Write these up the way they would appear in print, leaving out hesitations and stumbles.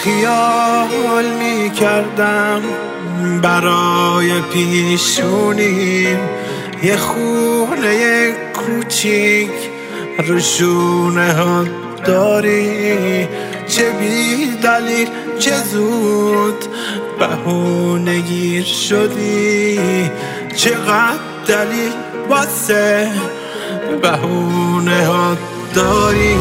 خیال میکردم برای پیشونیم یه خونه کوچیک رو شونه ها داری، چه بی دلیل چه زود بهونه گیر شدی، چقدر دلیل واسه بهونه ها داری.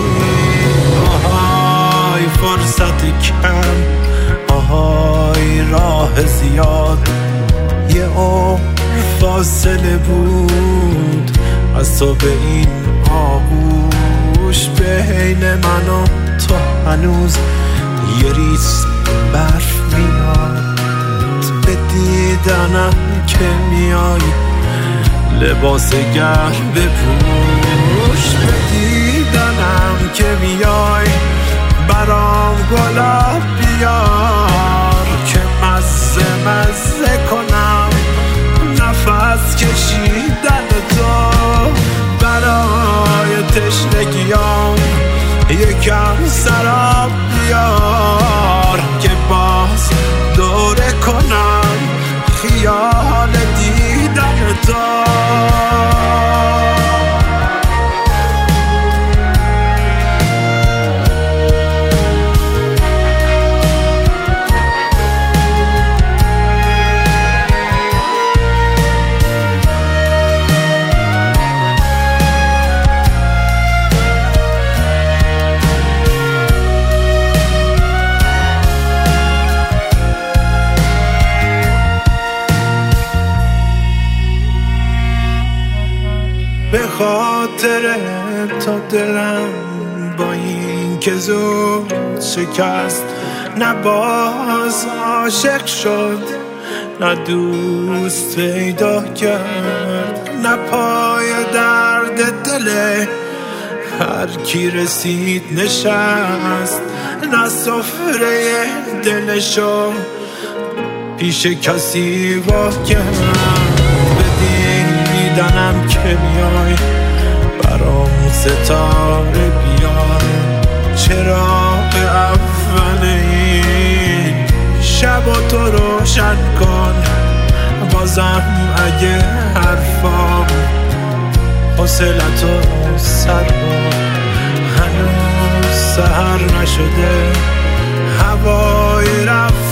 آهای فرصت کم، آهای راه زیاد، یه عمر فاصله بود از تو به این آغوش، بین من و تو هنوز یه ریز برف میاد، به دیدنم که میای لباس گرم بپوش، به دیدنم که میای برام گلاب بیار که مزه مزه کنم نفس کشیدن تو، برای تشنگیام یکم سراب بیار که باز دوره کنم خیال دیدن تو. به خاطر تا دلم با این که زود شکست، نه باز عاشق شد نه دوست پیدا کرد، نه پای درد دل هر کی رسید نشست، نه سفره دلشو پیش کسی وا کرد، دیدنم که میای برام ستاره بیای، چراغ اول این شب و تو روشن کن، بازم اگه حرفام حوصلتو سر بر، هنوز سحر نشده هوای رفت